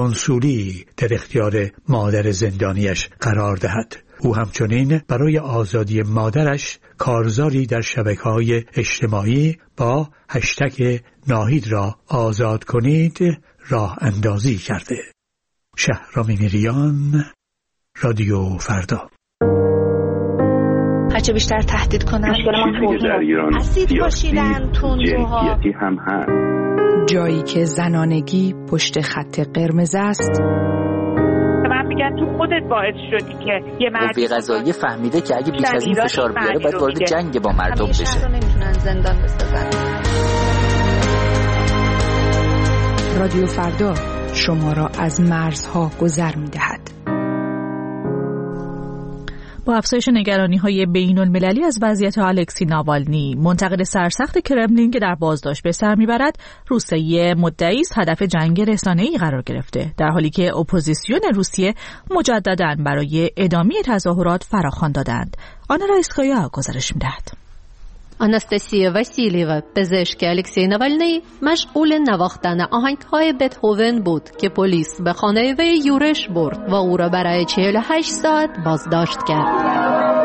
کنسولی در اختیار مادر زندانیش قرار دهد. او همچنین برای آزادی مادرش کارزاری در شبکه‌های اجتماعی با هشتگ ناهید را آزاد کنید راه اندازی کرده. شهرام میریان، رادیو فردا. هرچه بیشتر تهدید کنن در ایران اسید پاشیدن تندروها هم هست. جایی که زنانگی پشت خط قرمز است. من میگن تو خودت باعث شدی که یه مرد قوه قضاییه فهمیده که اگه بیش از این فشار بیاره باید وارد جنگ با مردم بشه. همیشه رو نمیتونن زندان بسازن. رادیو فردا شما را از مرزها گذر میدهد. با افزایش نگرانی‌های بین‌المللی از وضعیت الکسی ناوالنی، منتقد سرسخت کرملین که در بازداشت به سر میبرد، روسیه مدعی است هدف جنگ رسانه‌ای قرار گرفته، در حالی که اپوزیسیون روسیه مجدداً برای ادامه تظاهرات فراخوان دادند. آنا رایسکایا گزارش می‌دهد. آناستاسیا واسیلیوا، پزشک الکسی ناوالنی، مشغول نواختن آهنگ‌های بتهوون بود که پلیس به خانه وی یورش برد و او را برای چهل و هشت ساعت بازداشت کرد.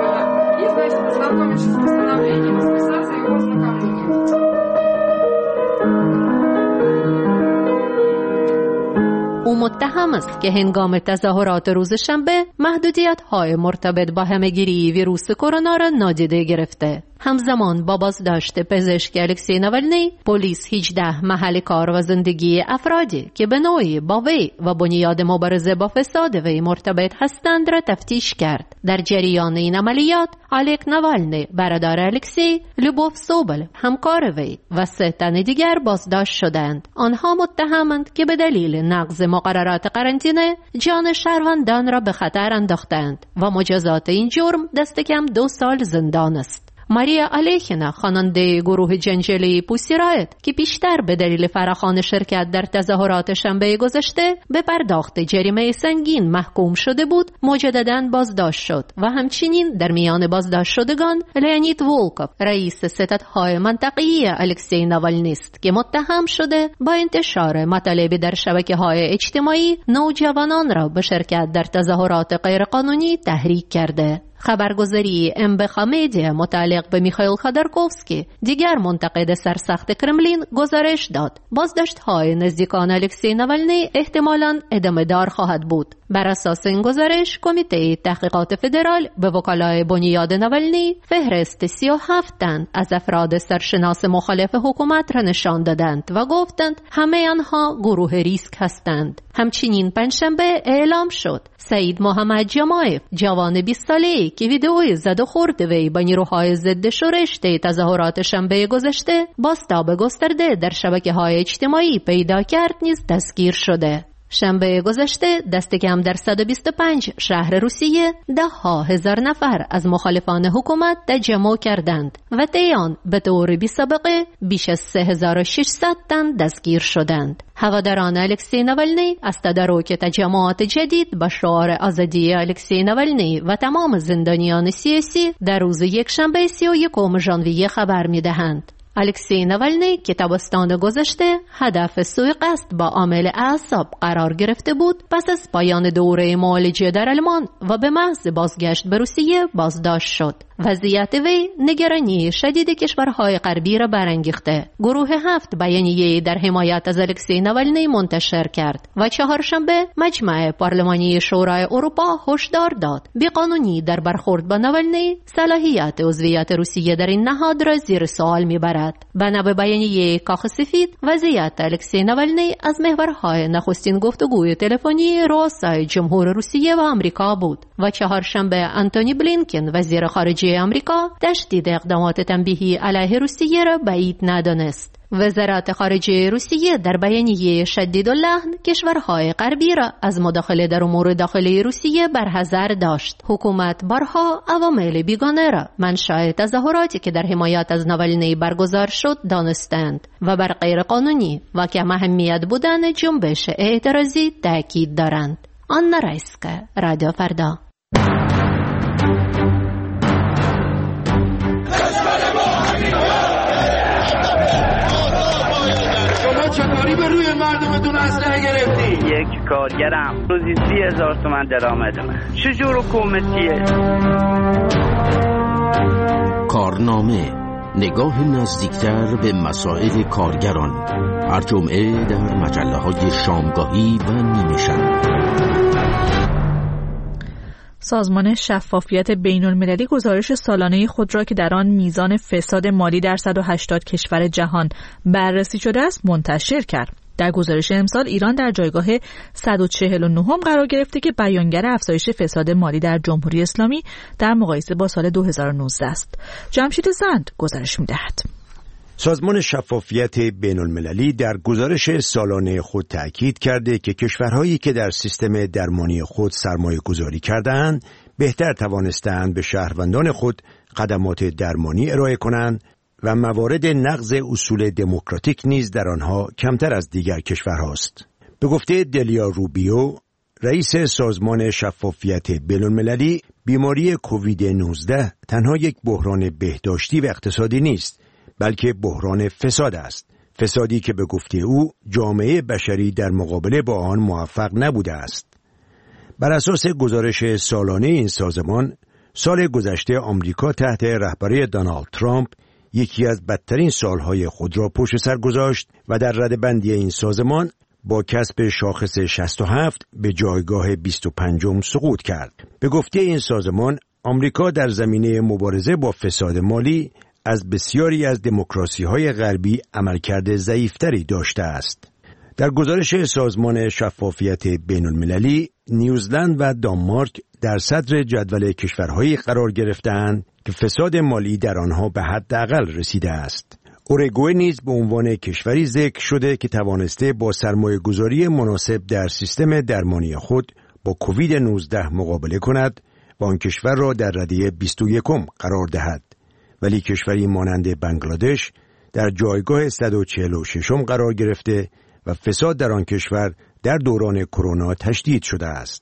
او متهم است که هنگام تظاهرات روز شنبه محدودیت‌های مرتبط با همه‌گیری ویروس کرونا را نادیده گرفته. همزمان با بازداشت پزشک الکسی ناوالنی، پلیس هجده محل کار و زندگی افرادی که به نوعی با وی و بنیاد مبارزه با فساد وی مرتبط هستند را تفتیش کرد. در جریان این عملیات، الک ناوالنی، برادر الکسی، لوبوف سوبل، همکار وی و سه تن دیگر بازداشت شدند. آنها متهمند که به دلیل نقض مقررات قرنطینه جان شهروندان را به خطر انداختند و مجازات این جرم دست کم دو سال زندان است. ماریا الیخینا، خواننده گروه جنجالی پوسی رایت که بیشتر به دلیل فراخوان شرکت در تظاهرات شنبه گذشته به پرداخت جریمه سنگین محکوم شده بود، مجدداً بازداشت شد و همچنین در میان بازداشت شدگان لئونید ولکوف، رئیس ستادهای منطقه‌ای الکسی ناوالنی است که متهم شده با انتشار مطالب در شبکه‌های اجتماعی نوجوانان را به شرکت در تظاهرات غیرقانونی تحریک کرده. خبرگزاری ام بی خامدیا متعلق به میخائیل خودورکوفسکی، دیگر منتقد سرسخت کرملین، گزارش داد بازداشت‌های نزدیکان الکسی ناوالنی احتمالاً ادامه دار خواهد بود. بر اساس این گزارش، کمیته تحقیقات فدرال به وکلای بنیاد ناوالنی فهرست سی و هفت تن از افراد سرشناس مخالف حکومت را نشان دادند و گفتند همه آنها گروه ریسک هستند. همچنین پنجشنبه اعلام شد سعید محمد جمایف، جوان بیست ساله‌ای وی که ویدئوی زد و خورد وی با نیروهای ضد شورش طی تظاهرات شنبه گذشته بازتاب گسترده در شبکه‌های اجتماعی پیدا کرد نیز دستگیر شده. شنبه گذشته دست کم در صد و بیست و پنج شهر روسیه ده ها هزار نفر از مخالفان حکومت تجمع کردند و طی آن به طور بی سابقه بیش از سه هزار و ششصد تن دستگیر شدند. هواداران الکسی ناولنی از تدارک تجمعات جدید با شعار آزادی الکسی ناولنی و تمام زندانیان سیاسی در روز یکشنبه سی و یکم ژانویه خبر می‌دهند. الکسی ناولنی که تابستان گذشته هدف سوءقصد با عامل اعصاب قرار گرفته بود، پس از پایان دوره معالجه در آلمان و به محض بازگشت به روسیه بازداشت شد. وضعیت وی نگرانی شدید کشورهای غربی را برانگیخته. گروه هفت بیانیه در حمایت از الکسی ناولنی منتشر کرد و چهارشنبه مجمع پارلمانی شورای اروپا هشدار داد بیقانونی در برخورد با ناولنی صلاحیت عضویت روسیه در این نهاد را زیر سوال میبرد. بنا به بیانیه کاخ سفید، وضعیت الکسی ناولنی از محورهای نخستین گفتگوی تلفنی رؤسای جمهور روسیه و آمریکا بود و چهارشنبه آنتونی بلینکن وزیر خارجه آمریکا تشدید اقدامات تنبیهی علیه روسیه را بعید ندانست. وزارت خارجه روسیه در بیانیه شدید اللحن کشورهای غربی را از مداخله در امور داخلی روسیه برحذر داشت. حکومت بارها عوامل بیگانه را منشأ تظاهراتی که در حمایت از ناولنی برگزار شد دانستند و بر غیر قانونی و کم اهمیت بودن جنبش اعتراضی تاکید دارند. آنا رایسکا، رادیو فردا. چطوری به روی مردمتون اسلحه گرفتی؟ یک کارگرم روزی سی هزار تومن درآمدمه. چجور حکومتیه؟ کارنامه، نگاه نزدیکتر به مسائل کارگران، هر جمعه در مجله های شامگاهی و نیمه شب. سازمان شفافیت بین المللی گزارش سالانه خود را که در آن میزان فساد مالی در صد و هشتاد کشور جهان بررسی شده است منتشر کرد. در گزارش امسال ایران در جایگاه صد و چهل و نه قرار گرفته که بیانگر افزایش فساد مالی در جمهوری اسلامی در مقایسه با سال دو هزار و نوزده است. جمشید زند گزارش می‌دهد. سازمان شفافیت بین المللی در گزارش سالانه خود تأکید کرده که کشورهایی که در سیستم درمانی خود سرمایه گذاری کردند بهتر توانستند به شهروندان خود خدمات درمانی ارائه کنند و موارد نقض اصول دموکراتیک نیز در آنها کمتر از دیگر کشورهاست. به گفته دلیا روبیو، رئیس سازمان شفافیت بین المللی، بیماری کووید نوزده تنها یک بحران بهداشتی و اقتصادی نیست، بلکه بحران فساد است. فسادی که به گفته او جامعه بشری در مقابله با آن موفق نبوده است. بر اساس گزارش سالانه این سازمان، سال گذشته آمریکا تحت رهبری دونالد ترامپ یکی از بدترین سالهای خود را پشت سر گذاشت و در رده‌بندی این سازمان با کسب شاخص شصت و هفت به جایگاه بیست و پنجم سقوط کرد. به گفته این سازمان، آمریکا در زمینه مبارزه با فساد مالی از بسیاری از دموکراسی‌های غربی عملکرد ضعیف‌تری داشته است. در گزارش سازمان شفافیت بین‌المللی، نیوزلند و دانمارک در صدر جدول کشورهایی قرار گرفته‌اند که فساد مالی در آنها به حداقل رسیده است. اوروگوئه نیز به عنوان کشوری ذکر شده که توانسته با سرمایه‌گذاری مناسب در سیستم درمانی خود با کووید نوزده مقابله کند و آن کشور را در رده بیست و یکم قرار دهد. ولی کشوری مانند بنگلادش در جایگاه صد و چهل و ششم قرار گرفته و فساد در آن کشور در دوران کرونا تشدید شده است.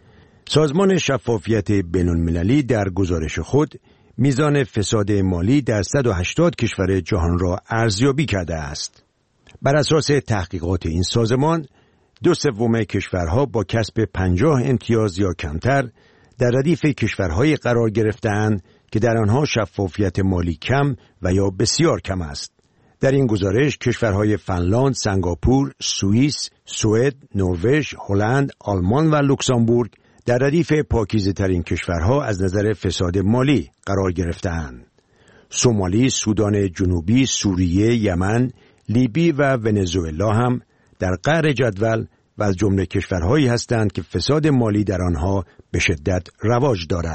سازمان شفافیت بین‌المللی در گزارش خود میزان فساد مالی در صد و هشتاد کشور جهان را ارزیابی کرده است. بر اساس تحقیقات این سازمان، دو سوم کشورها با کسب پنجاه امتیاز یا کمتر در ردیف کشورهای قرار گرفته‌اند که در آنها شفافیت مالی کم و یا بسیار کم است. در این گزارش کشورهای فنلاند، سنگاپور، سوئیس، سوئد، نروژ، هلند، آلمان و لوکزامبورگ در ردیف پاکیزه ترین کشورها از نظر فساد مالی قرار گرفته‌اند. سومالی، سودان جنوبی، سوریه، یمن، لیبی و ونزوئلا هم در قعر جدول و از جمله کشورهایی هستند که فساد مالی در آنها به شدت رواج دارد.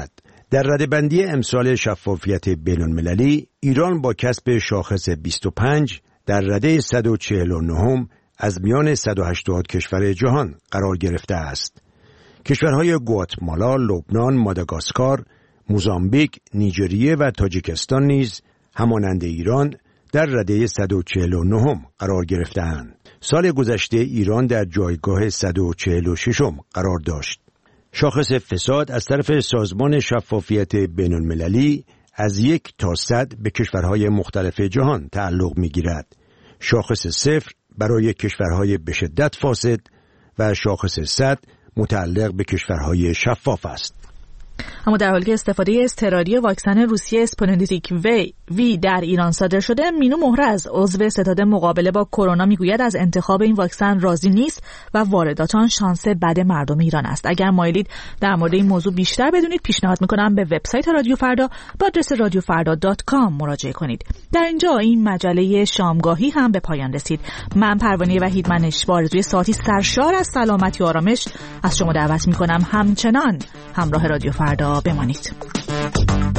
در رده‌بندی امسال شفافیت بین‌المللی، ایران با کسب شاخص بیست و پنج در رده صد و چهل و نه از میان صد و هشتاد کشور جهان قرار گرفته است. کشورهای گواتمالا، لبنان، ماداگاسکار، موزامبیک، نیجریه و تاجیکستان نیز همانند ایران در رده صد و چهل و نه قرار گرفته‌اند. سال گذشته ایران در جایگاه صد و چهل و شش قرار داشت. شاخص فساد از طرف سازمان شفافیت بین‌المللی از یک تا صد به کشورهای مختلف جهان تعلق می‌گیرد. شاخص صفر برای کشورهای به شدت فاسد و شاخص صد متعلق به کشورهای شفاف است. اما در حالی که استفاده اضطراری واکسن روسیه اسپوتنیک وی وی در ایران صادر شده، مینو مهرز عضو ستاد مقابله با کرونا میگوید از انتخاب این واکسن راضی نیست و واردات آن شانس بد مردم ایران است. اگر مایلید در مورد این موضوع بیشتر بدونید، پیشنهاد میکنم به وبسایت رادیو فردا با آدرس رادیو فردا دات کام مراجعه کنید. در اینجا این مجله شامگاهی هم به پایان رسید. من پروانه وحید منش با آرزوی ساعتی سرشار از سلامتی و آرامش از شما دعوت میکنم همچنان همراه رادیو فردا بمانید.